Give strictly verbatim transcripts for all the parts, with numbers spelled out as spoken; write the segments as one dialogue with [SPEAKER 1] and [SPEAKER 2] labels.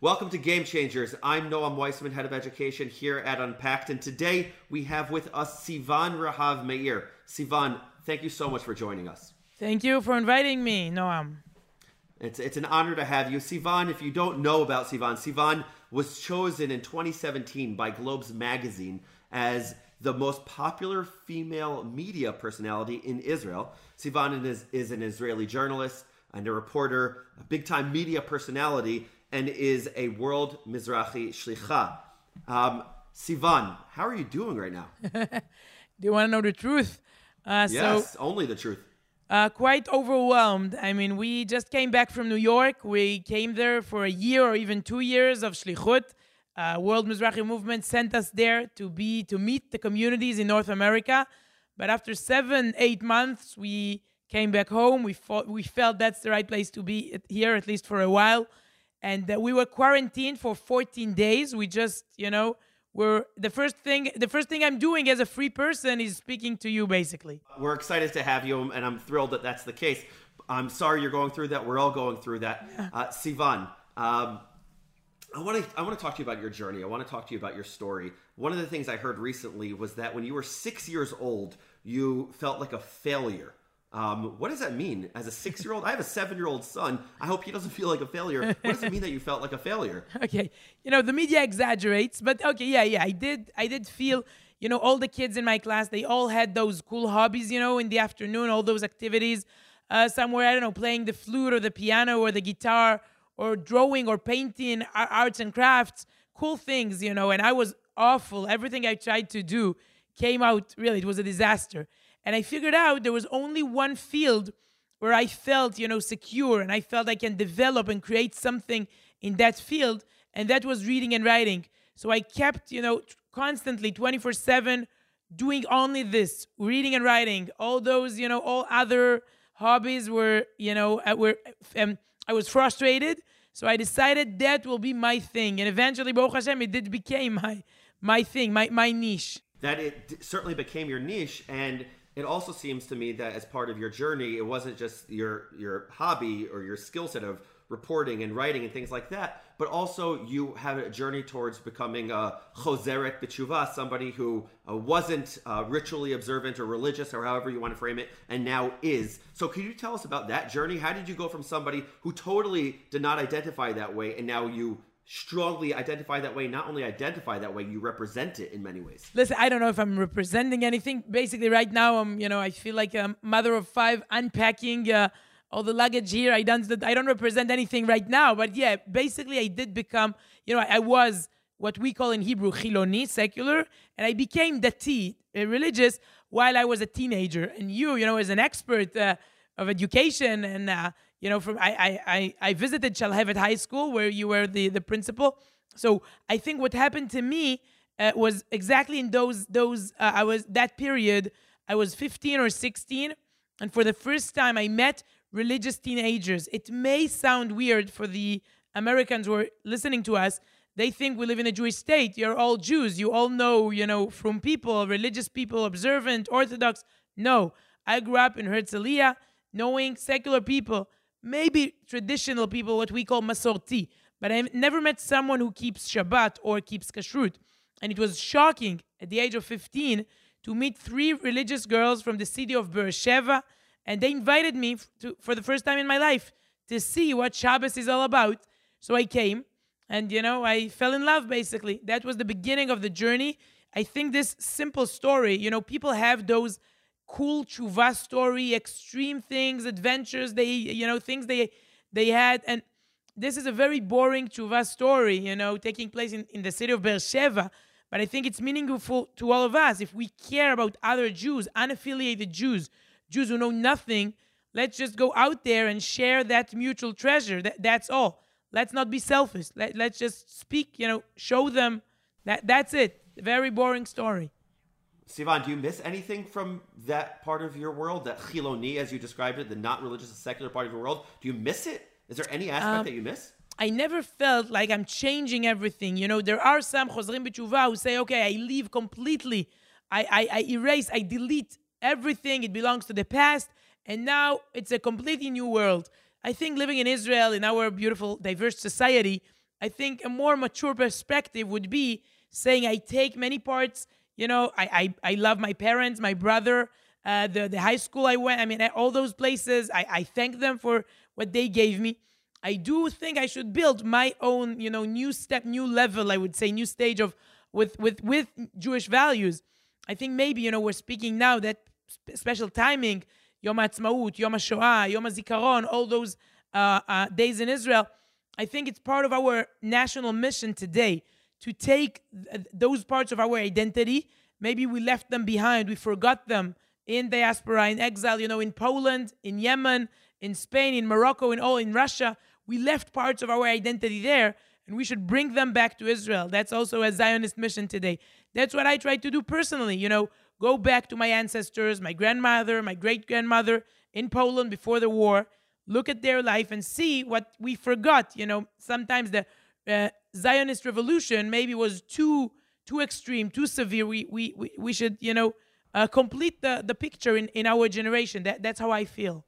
[SPEAKER 1] Welcome to Game Changers. I'm Noam Weissman, Head of Education here at Unpacked, and today we have with us Sivan Rahav Meir. Sivan, thank you so much for joining us.
[SPEAKER 2] Thank you for inviting me, Noam.
[SPEAKER 1] It's it's an honor to have you. Sivan, if you don't know about Sivan, Sivan was chosen in twenty seventeen by Globes magazine as the most popular female media personality in Israel. Sivan is, is an Israeli journalist and a reporter, a big-time media personality, and is a World Mizrahi Shlicha. Um, Sivan, how are you doing right now?
[SPEAKER 2] Do you want to know the truth?
[SPEAKER 1] Uh, yes,
[SPEAKER 2] so,
[SPEAKER 1] only the truth.
[SPEAKER 2] Uh, quite overwhelmed. I mean, we just came back from New York. We came there for a year or even two years of Shlichut. Uh, World Mizrahi Movement sent us there to be to meet the communities in North America. But after seven, eight months, we came back home. We fought, we felt that's the right place to be here, at least for a while. And uh, we were quarantined for fourteen days. We just, you know, were the first thing. The first thing I'm doing as a free person is speaking to you, basically.
[SPEAKER 1] We're excited to have you, and I'm thrilled that that's the case. I'm sorry you're going through that. We're all going through that. Uh, Sivan, um, I want to I want to talk to you about your journey. I want to talk to you about your story. One of the things I heard recently was that when you were six years old, you felt like a failure. Um, what does that mean? As a six-year-old, I have a seven-year-old son. I hope he doesn't feel like a failure. What does it mean that you felt like a failure?
[SPEAKER 2] Okay, you know, the media exaggerates, but okay, yeah, yeah, I did, I did feel, you know, all the kids in my class, they all had those cool hobbies, you know, in the afternoon, all those activities, uh, somewhere, I don't know, playing the flute or the piano or the guitar or drawing or painting, arts and crafts, cool things, you know, and I was awful. Everything I tried to do came out, really, it was a disaster. And I figured out there was only one field where I felt, you know, secure and I felt I can develop and create something in that field, and that was reading and writing. So I kept, you know, constantly twenty-four seven doing only this, reading and writing. All those, you know, all other hobbies were, you know, were um, I was frustrated. So I decided that will be my thing. And eventually, Baruch Hashem, it did became my my thing, my, my niche.
[SPEAKER 1] That it certainly became your niche, and it also seems to me that as part of your journey, it wasn't just your your hobby or your skill set of reporting and writing and things like that, but also you had a journey towards becoming a chozeret b'tshuva, somebody who uh, wasn't uh, ritually observant or religious or however you want to frame it, and now is. So can you tell us about that journey? How did you go from somebody who totally did not identify that way, and now you strongly identify that way, not only identify that way, you represent it in many ways?
[SPEAKER 2] Listen, I don't know if I'm representing anything. Basically, right now, I'm, you know, I feel like a mother of five unpacking uh, all the luggage here. I don't, I don't represent anything right now. But yeah, basically, I did become, you know, I, I was what we call in Hebrew chiloni, secular, and I became dati, uh, religious, while I was a teenager. And you, you know, as an expert uh, of education and uh, You know, from I I I visited Shalhevet High School where you were the, the principal. So I think what happened to me uh, was exactly in those those uh, I was that period. I was fifteen or sixteen, and for the first time I met religious teenagers. It may sound weird for the Americans who are listening to us. They think we live in a Jewish state. You're all Jews. You all know, you know, from people, religious people, observant, Orthodox. No, I grew up in Herzliya, knowing secular people. Maybe traditional people, what we call masorti. But I've never met someone who keeps Shabbat or keeps kashrut. And it was shocking at the age of fifteen to meet three religious girls from the city of Beersheba. And they invited me to, for the first time in my life to see what Shabbos is all about. So I came and, you know, I fell in love, basically. That was the beginning of the journey. I think this simple story, you know, people have those cool tshuva story, extreme things, adventures, they, you know, things they they had. And this is a very boring tshuva story, you know, taking place in, in the city of Beersheba. But I think it's meaningful to all of us. If we care about other Jews, unaffiliated Jews, Jews who know nothing, let's just go out there and share that mutual treasure. That, that's all. Let's not be selfish. Let, let's just speak, you know, show them. That That's it. Very boring story.
[SPEAKER 1] Sivan, do you miss anything from that part of your world, that chiloni, as you described it, the not religious, secular part of your world? Do you miss it? Is there any aspect um, that you miss?
[SPEAKER 2] I never felt like I'm changing everything. You know, there are some chozrim b'tshuva who say, okay, I leave completely. I, I, I erase, I delete everything. It belongs to the past. And now it's a completely new world. I think living in Israel, in our beautiful, diverse society, I think a more mature perspective would be saying, I take many parts. You know, I I, I love my parents, my brother, uh, the the high school I went. I mean, all those places. I, I thank them for what they gave me. I do think I should build my own, you know, new step, new level. I would say, new stage of with with with Jewish values. I think maybe, you know, we're speaking now that sp- special timing, Yom HaAtzmaut, Yom HaShoah, Yom HaZikaron, all those uh, uh, days in Israel. I think it's part of our national mission today to take th- those parts of our identity. Maybe we left them behind. We forgot them in diaspora, in exile, you know, in Poland, in Yemen, in Spain, in Morocco, in all, in Russia. We left parts of our identity there, and we should bring them back to Israel. That's also a Zionist mission today. That's what I try to do personally, you know, go back to my ancestors, my grandmother, my great-grandmother in Poland before the war, look at their life and see what we forgot. You know, sometimes the uh, Zionist revolution maybe was too too extreme, too severe. We we we, we should, you know, uh, complete the, the picture in, in our generation. That That's how I feel.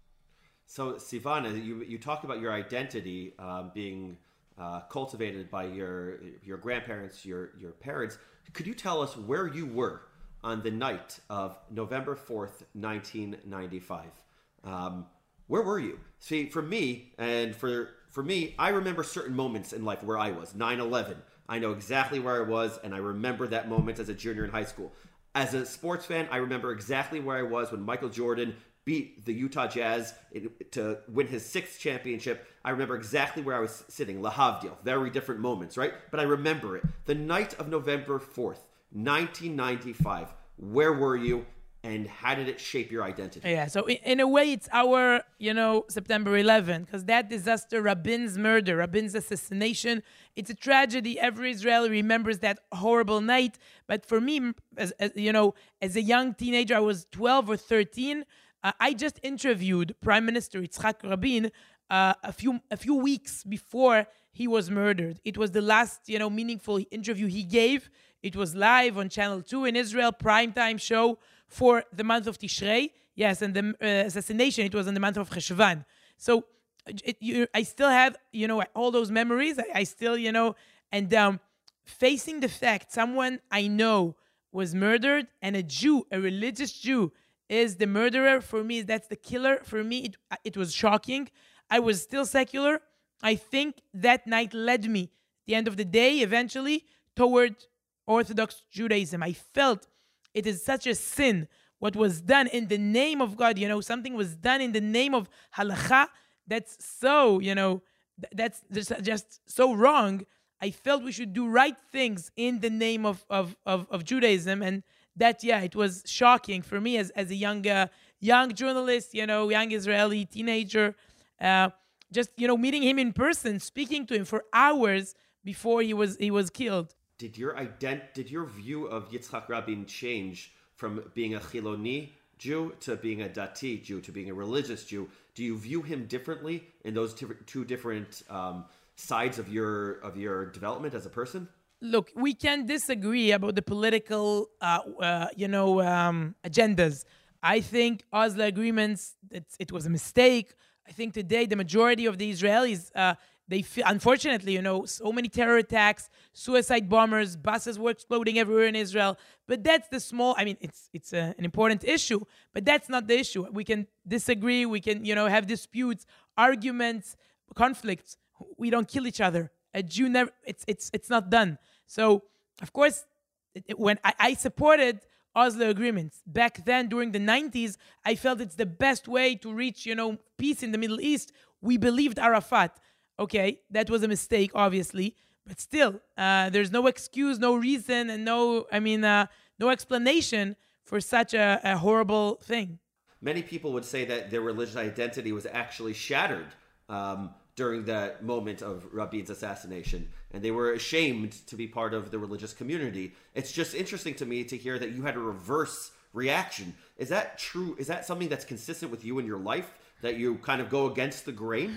[SPEAKER 1] So, Sivana, you you talk about your identity um, being uh, cultivated by your your grandparents, your your parents. Could you tell us where you were on the night of November fourth, nineteen ninety-five? Um, where were you? See, for me, and for for me, I remember certain moments in life where I was. nine eleven. I know exactly where I was, and I remember that moment as a junior in high school. As a sports fan, I remember exactly where I was when Michael Jordan beat the Utah Jazz to win his sixth championship. I remember exactly where I was sitting, Lahavdil. Very different moments, right? But I remember it. The night of November fourth, nineteen ninety-five. Where were you, and how did it shape your identity?
[SPEAKER 2] Yeah, so in, in a way, it's our, you know, September eleventh, because that disaster, Rabin's murder, Rabin's assassination, it's a tragedy. Every Israeli remembers that horrible night. But for me, as, as you know, as a young teenager, I was twelve or thirteen. Uh, I just interviewed Prime Minister Yitzhak Rabin uh, a few a few weeks before he was murdered. It was the last, you know, meaningful interview he gave. It was live on Channel two in Israel, primetime show for the month of Tishrei. Yes, and the uh, assassination, it was in the month of Cheshvan. So it, you, I still have, you know, all those memories. I, I still, you know, and um, facing the fact someone I know was murdered, and a Jew, a religious Jew, is the murderer. For me, that's the killer. For me, it, it was shocking. I was still secular. I think that night led me, at the end of the day, eventually, toward Orthodox Judaism. I felt it is such a sin what was done in the name of God. You know, something was done in the name of halakha. That's so, you know, that's just, just so wrong. I felt we should do right things in the name of, of, of, of Judaism. And that, yeah, it was shocking for me as, as a young uh, young journalist, you know, young Israeli teenager. Uh, just, you know, meeting him in person, speaking to him for hours before he was he was killed.
[SPEAKER 1] Did your ident- Did your view of Yitzhak Rabin change from being a Chiloni Jew to being a Dati Jew to being a religious Jew? Do you view him differently in those two, two different um, sides of your of your development as a person?
[SPEAKER 2] Look, we can disagree about the political, uh, uh, you know, um, agendas. I think Oslo agreements, it, it was a mistake. I think today the majority of the Israelis, uh, they feel, unfortunately, you know, so many terror attacks, suicide bombers, buses were exploding everywhere in Israel. But that's the small, I mean, it's it's a, an important issue, but that's not the issue. We can disagree. We can, you know, have disputes, arguments, conflicts. We don't kill each other. A Jew never, it's it's it's not done. So, of course, it, it, when I, I supported Oslo agreements back then during the nineties, I felt it's the best way to reach, you know, peace in the Middle East. We believed Arafat. Okay, that was a mistake, obviously, but still, uh, there's no excuse, no reason, and no, I mean, uh, no explanation for such a, a horrible thing.
[SPEAKER 1] Many people would say that their religious identity was actually shattered um, during the moment of Rabin's assassination, and they were ashamed to be part of the religious community. It's just interesting to me to hear that you had a reverse reaction. Is that true? Is that something that's consistent with you in your life, that you kind of go against the grain?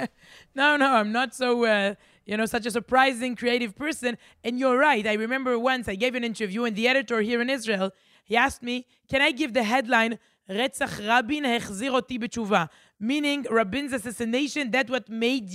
[SPEAKER 2] no, no, I'm not so, uh, you know, such a surprising, creative person. And you're right. I remember once I gave an interview, and the editor here in Israel, he asked me, can I give the headline, Retzach Rabin hechzir oti b'tshuva, meaning Rabin's assassination, that's what made you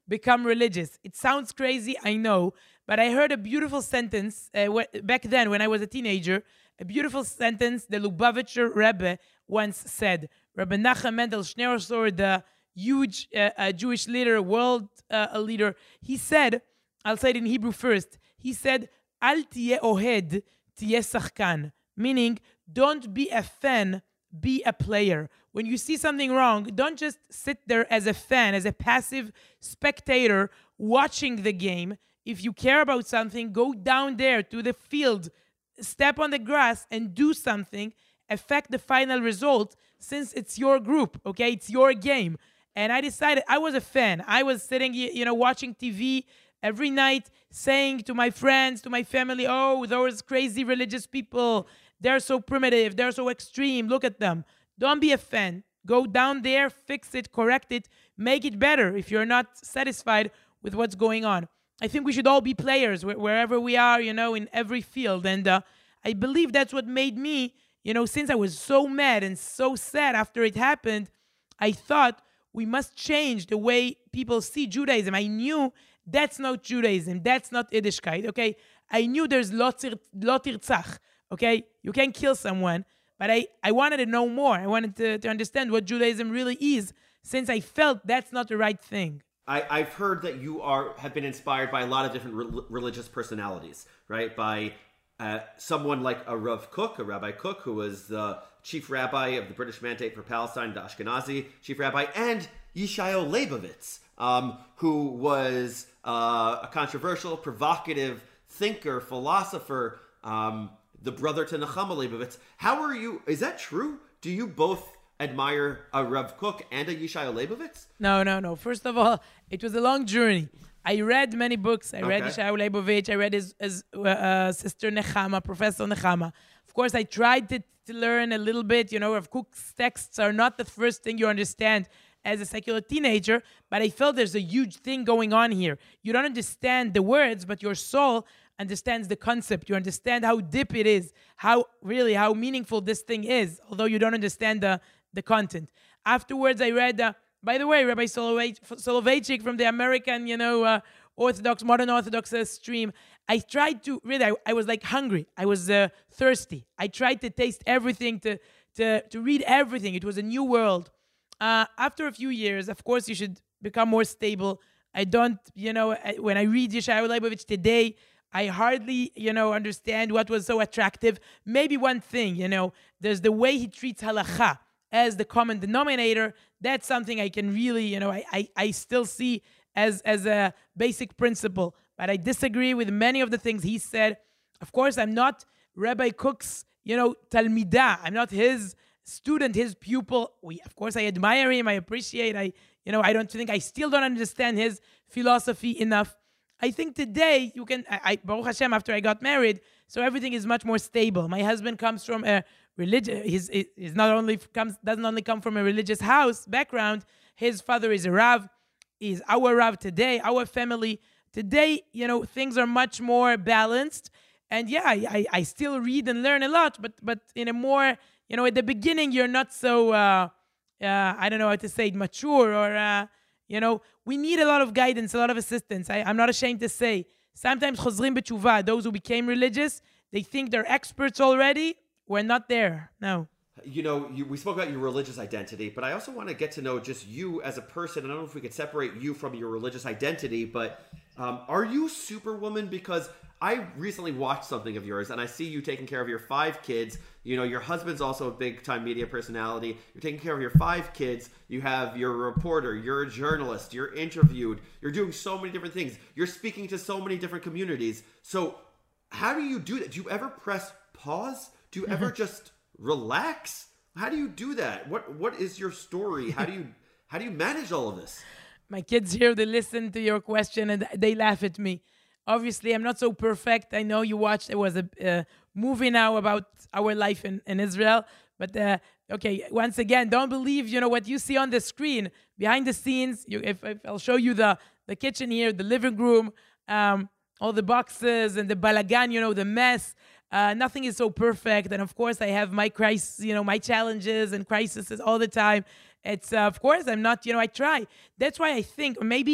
[SPEAKER 2] become religious. It sounds crazy, I know, but I heard a beautiful sentence uh, wh- back then when I was a teenager, a beautiful sentence the Lubavitcher Rebbe once said. Rabbi Nachum Mendel Schneersohn, the huge uh, uh, Jewish leader, world uh, leader, he said, I'll say it in Hebrew first, he said, Al tiyeh ohed, tiyeh sachkan, meaning don't be a fan, be a player. When you see something wrong, don't just sit there as a fan, as a passive spectator watching the game. If you care about something, go down there to the field, step on the grass and do something, affect the final result since it's your group, okay? It's your game. And I decided I was a fan. I was sitting, you know, watching T V every night, saying to my friends, to my family, oh, those crazy religious people, they're so primitive, they're so extreme, look at them. Don't be a fan. Go down there, fix it, correct it, make it better if you're not satisfied with what's going on. I think we should all be players wh- wherever we are, you know, in every field. And uh, I believe that's what made me, you know, since I was so mad and so sad after it happened, I thought we must change the way people see Judaism. I knew that's not Judaism. That's not Yiddishkeit, okay? I knew there's lo tir- lo tirtzach, okay? You can kill someone. But I, I wanted to know more. I wanted to, to understand what Judaism really is, since I felt that's not the right thing.
[SPEAKER 1] I, I've heard that you are have been inspired by a lot of different re- religious personalities, right? By uh, someone like a Rav Kook, a Rabbi Kook, who was the chief rabbi of the British Mandate for Palestine, the Ashkenazi chief rabbi, and Yeshayahu Leibovitz, um, who was uh, a controversial, provocative thinker, philosopher, um, the brother to Nechama Leibovitz. How are you? Is that true? Do you both admire a Rav Kook and a Yeshayahu Leibovitz?
[SPEAKER 2] No, no, no. First of all, it was a long journey. I read many books. I okay. read Yeshayahu Leibovitz. I read his, his uh, sister Nechama, Professor Nechama. Of course, I tried to, to learn a little bit. You know, Rav Kook's texts are not the first thing you understand as a secular teenager, but I felt there's a huge thing going on here. You don't understand the words, but your soul understands the concept. You understand how deep it is, how really, how meaningful this thing is, although you don't understand the, the content. Afterwards, I read, uh, by the way, Rabbi Soloveitchik from the American, you know, uh, Orthodox, modern Orthodox uh, stream. I tried to, really, I, I was like hungry. I was uh, thirsty. I tried to taste everything, to, to, to read everything. It was a new world. Uh, after a few years, of course, you should become more stable. I don't, you know, I, when I read Yeshayahu Leibovitz today, I hardly, you know, understand what was so attractive. Maybe one thing, you know, there's the way he treats halakha as the common denominator. That's something I can really, you know, I, I, I still see as, as a basic principle. But I disagree with many of the things he said. Of course, I'm not Rabbi Kook's, you know, talmidah. I'm not his student, his pupil. We, of course, I admire him. I appreciate. I, you know, I don't think I still don't understand his philosophy enough. I think today you can. I, I Baruch Hashem. After I got married, so everything is much more stable. My husband comes from a religious. He's, he's not only comes doesn't only come from a religious house background. His father is a Rav. He's our Rav today. Our family today. You know, things are much more balanced. And yeah, I, I, I still read and learn a lot, but but in a more, you know, at the beginning, you're not so, uh, uh, I don't know how to say it, mature or, uh, you know, we need a lot of guidance, a lot of assistance. I, I'm not ashamed to say. Sometimes chozrim b'tshuva, those who became religious, they think they're experts already. We're not there. No.
[SPEAKER 1] You know, you, we spoke about your religious identity, but I also want to get to know just you as a person. I don't know if we could separate you from your religious identity, but um, are you Superwoman? Because I recently watched something of yours, and I see you taking care of your five kids. You know, your husband's also a big-time media personality. You're taking care of your five kids. You have your reporter. You're a journalist. You're interviewed. You're doing so many different things. You're speaking to so many different communities. So how do you do that? Do you ever press pause? Do you ever just relax? How do you do that? What What is your story? How do you How do you manage all of this?
[SPEAKER 2] My kids here, they listen to your question and they laugh at me. Obviously, I'm not so perfect. I know you watched, there was a uh, movie now about our life in, in Israel. But, uh, okay, once again, don't believe, you know, what you see on the screen. Behind the scenes, you, if, if I'll show you the, the kitchen here, the living room, um, all the boxes and the balagan, you know, the mess. Uh, nothing is so perfect. And, of course, I have my crisis, you know, my challenges and crises all the time. It's, uh, of course, I'm not, you know, I try. That's why I think maybe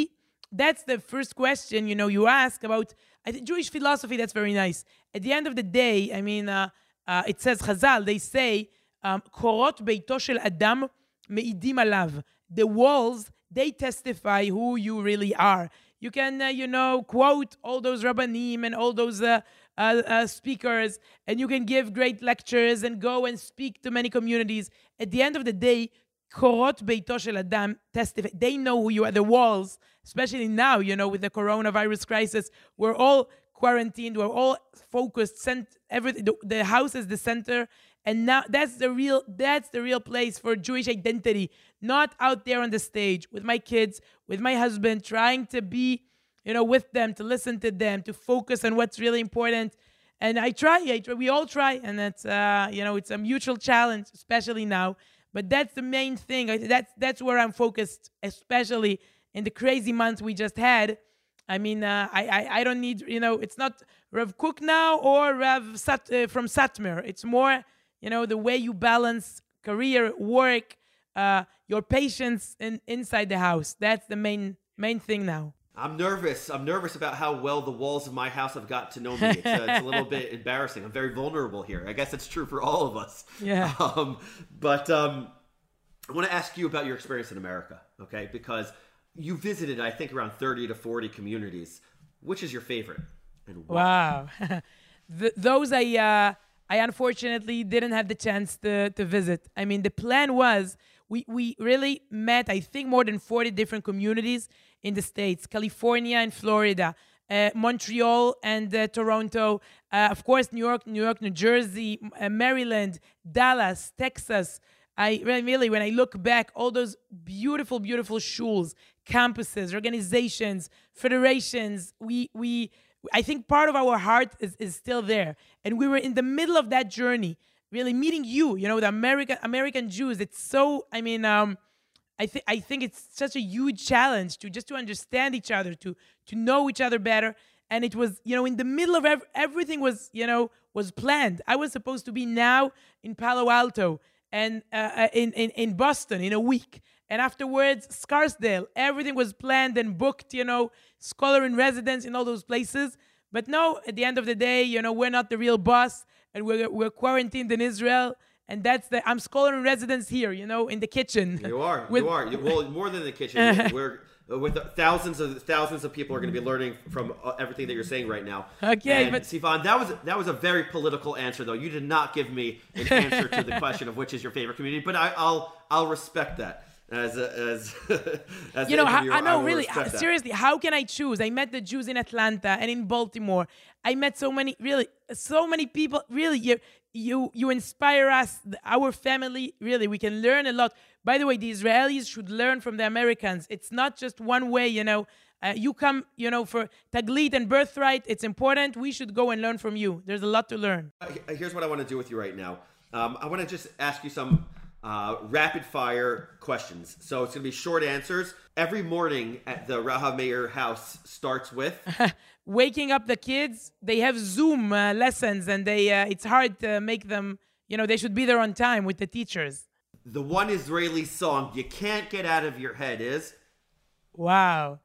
[SPEAKER 2] that's the first question, you know, you ask about I think Jewish philosophy. That's very nice. At the end of the day, I mean, uh, uh, it says Chazal. They say, um, "Korot beito shel Adam meidim alav." The walls, they testify who you really are. You can, uh, you know, quote all those rabbanim and all those uh, uh, uh, speakers, and you can give great lectures and go and speak to many communities. At the end of the day, Korot beito shel Adam testify. They know who you are. The walls, especially now, you know, with the coronavirus crisis, we're all quarantined. We're all focused. Sent everything. The, the house is the center, and now that's the real. That's the real place for Jewish identity. Not out there on the stage with my kids, with my husband, trying to be, you know, with them, to listen to them, to focus on what's really important. And I try. I try. We all try, and it's, uh, you know, it's a mutual challenge, especially now. But that's the main thing. That's that's where I'm focused, especially in the crazy months we just had. I mean, uh, I, I I don't need, you know, it's not Rav Kook now or Rav Sat, uh, from Satmar. It's more, you know, the way you balance career, work, uh, your patience in, inside the house. That's the main main thing now.
[SPEAKER 1] I'm nervous. I'm nervous about how well the walls of my house have got to know me. It's, uh, it's a little bit embarrassing. I'm very vulnerable here. I guess it's true for all of us.
[SPEAKER 2] Yeah.
[SPEAKER 1] Um, but um, I want to ask you about your experience in America, okay? Because you visited, I think, around thirty to forty communities. Which is your favorite? And why?
[SPEAKER 2] Wow. Th- those I uh, I unfortunately didn't have the chance to, to visit. I mean, the plan was we, we really met, I think, more than forty different communities in the States, California and Florida, uh, Montreal and uh, Toronto, uh, of course, New York, New York, New Jersey, uh, Maryland, Dallas, Texas. I really, when I look back, all those beautiful, beautiful shuls, campuses, organizations, federations, we, we, I think part of our heart is, is still there. And we were in the middle of that journey, really meeting you, you know, the American, American Jews. It's so, I mean, um, I think I think it's such a huge challenge to just to understand each other, to to know each other better. And it was, you know, in the middle of ev- everything was, you know, was planned. I was supposed to be now in Palo Alto and uh, in, in in Boston in a week, and afterwards Scarsdale. Everything was planned and booked, you know, scholar in residence in all those places. But no, at the end of the day, you know, we're not the real boss, and we're we're quarantined in Israel. And that's the, I'm scholar in residence here, you know, in the kitchen.
[SPEAKER 1] You are,
[SPEAKER 2] with,
[SPEAKER 1] you are. You, well, more than the kitchen. We're, with thousands of thousands of people are going to be learning from everything that you're saying right now.
[SPEAKER 2] Okay,
[SPEAKER 1] and
[SPEAKER 2] but
[SPEAKER 1] Sivan, that was that was a very political answer, though. You did not give me an answer to the question of which is your favorite community, but I, I'll I'll respect that as a, as as
[SPEAKER 2] you know. How, I know,
[SPEAKER 1] I
[SPEAKER 2] really, seriously. How can I choose? I met the Jews in Atlanta and in Baltimore. I met so many, really, so many people. Really, you you you inspire us, our family. Really, we can learn a lot. By the way, the Israelis should learn from the Americans. It's not just one way, you know. Uh, you come, you know, for Taglit and birthright. It's important. We should go and learn from you. There's a lot to learn.
[SPEAKER 1] Here's what I want to do with you right now. Um, I want to just ask you some uh, rapid fire questions. So it's going to be short answers. Every morning at the Rahav Meir house starts with
[SPEAKER 2] waking up the kids. They have Zoom uh, lessons, and they uh, it's hard to make them. You know, they should be there on time with the teachers.
[SPEAKER 1] The one Israeli song you can't get out of your head is?
[SPEAKER 2] Wow.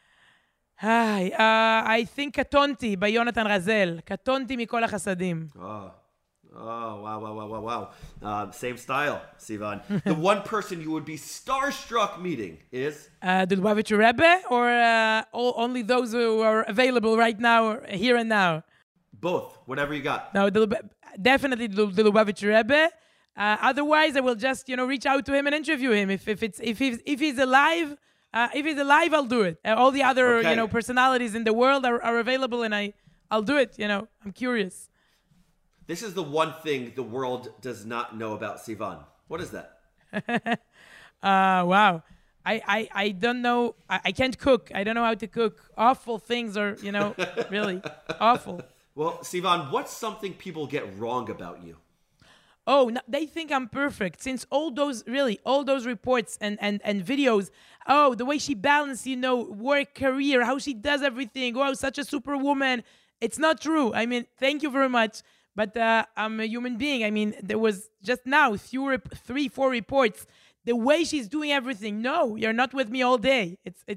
[SPEAKER 2] Hi, uh, I think Katonti by Yonatan Razel. Katonti mikol hachasadim.
[SPEAKER 1] Oh, oh, wow, wow, wow, wow, wow. Uh, same style, Sivan. The one person you would be starstruck meeting is?
[SPEAKER 2] Uh, the Lubavitcher Rebbe, or uh, all, only those who are available right now, here and now?
[SPEAKER 1] Both, whatever you got.
[SPEAKER 2] No, the, definitely the, the Lubavitcher Rebbe. Uh, otherwise, I will just, you know, reach out to him and interview him. If if it's if he's if he's alive, uh, if he's alive, I'll do it. Uh, all the other,
[SPEAKER 1] okay.
[SPEAKER 2] you know, personalities in the world are, are available, and I I'll do it. You know, I'm curious.
[SPEAKER 1] This is the one thing the world does not know about Sivan. What is that?
[SPEAKER 2] uh, wow. I, I, I don't know. I, I can't cook. I don't know how to cook. Awful things are, you know, really awful.
[SPEAKER 1] Well, Sivan, what's something people get wrong about you?
[SPEAKER 2] Oh, no, they think I'm perfect. Since all those, really, all those reports and, and, and videos, oh, the way she balances, you know, work, career, how she does everything. Wow, such a superwoman. It's not true. I mean, thank you very much. But uh, I'm a human being. I mean, there was just now few, three, four reports. The way she's doing everything. No, you're not with me all day. It's it's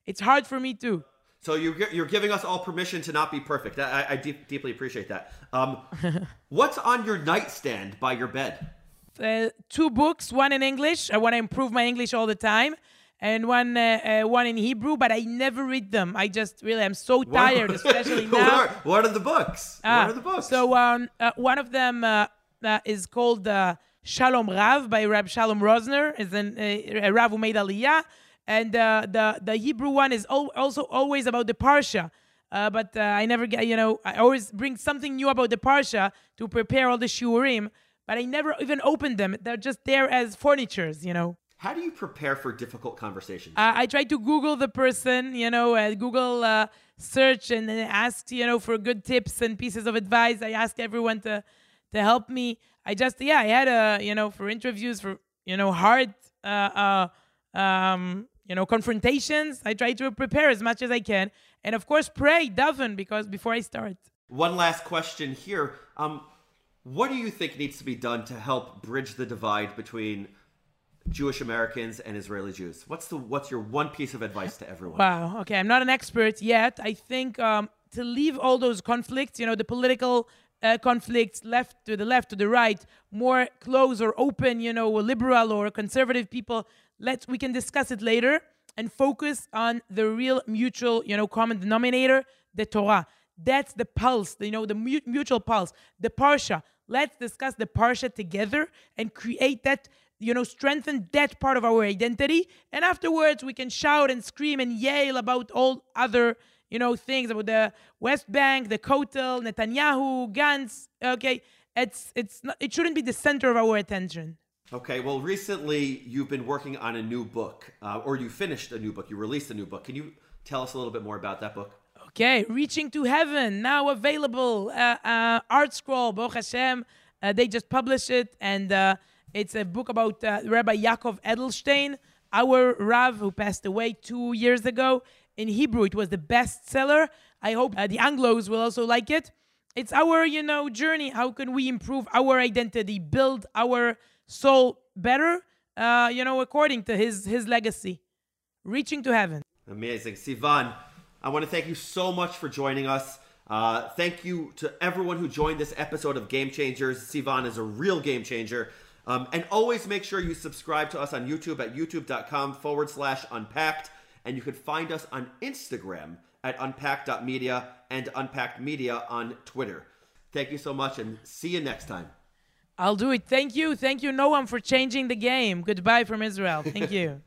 [SPEAKER 2] it's hard for me too.
[SPEAKER 1] So you're, you're giving us all permission to not be perfect. I, I deep, deeply appreciate that. Um, what's on your nightstand by your bed?
[SPEAKER 2] Uh, two books, one in English. I want to improve my English all the time. And one uh, uh, one in Hebrew, but I never read them. I just really, I'm so tired, especially now.
[SPEAKER 1] What are, what are the books?
[SPEAKER 2] Ah,
[SPEAKER 1] what are the books?
[SPEAKER 2] So um, uh, one of them uh, uh, is called uh, Shalom Rav by Rab Shalom Rosner. Is an, uh, a Rav who made Aliyah. And uh, the, the Hebrew one is al- also always about the Parsha. Uh, but uh, I never get, you know, I always bring something new about the Parsha to prepare all the Shiurim. But I never even opened them. They're just there as furnitures, you know.
[SPEAKER 1] How do you prepare for difficult conversations?
[SPEAKER 2] Uh, I try to Google the person, you know, uh, Google uh, search and then ask, you know, for good tips and pieces of advice. I ask everyone to to help me. I just, yeah, I had a, you know, for interviews, for, you know, hard, uh, uh, um, you know, confrontations. I try to prepare as much as I can. And of course, pray, daven, because before I start.
[SPEAKER 1] One last question here. Um, what do you think needs to be done to help bridge the divide between Jewish Americans and Israeli Jews? What's the what's your one piece of advice to everyone?
[SPEAKER 2] Wow. Okay, I'm not an expert yet. I think um, to leave all those conflicts, you know, the political uh, conflicts, left to the left, to the right, more closed or open, you know, liberal or conservative people. Let's we can discuss it later and focus on the real mutual, you know, common denominator, the Torah. That's the pulse, you know, the mutual pulse, the Parsha. Let's discuss the Parsha together and create that, you know, strengthen that part of our identity. And afterwards, we can shout and scream and yell about all other, you know, things about the West Bank, the Kotel, Netanyahu, Gantz. Okay, it's it's not, it shouldn't be the center of our attention.
[SPEAKER 1] Okay, well, recently you've been working on a new book, uh, or you finished a new book. You released a new book. Can you tell us a little bit more about that book?
[SPEAKER 2] Okay, Reaching to Heaven, now available. Uh, uh, Art Scroll, Baruch Hashem. Uh, they just published it, and uh, it's a book about uh, Rabbi Yaakov Edelstein, our Rav who passed away two years ago. In Hebrew, it was the bestseller. I hope uh, the Anglos will also like it. It's our, you know, journey. How can we improve our identity, build our soul better, uh, you know, according to his his legacy. Reaching to Heaven.
[SPEAKER 1] Amazing. Sivan, I want to thank you so much for joining us. Uh, thank you to everyone who joined this episode of Game Changers. Sivan is a real game changer. Um, and always make sure you subscribe to us on YouTube at youtube.com forward slash unpacked. And you can find us on Instagram at unpacked.media and unpacked media on Twitter. Thank you so much and see you next time.
[SPEAKER 2] I'll do it. Thank you. Thank you, Noam, for changing the game. Goodbye from Israel. Thank you.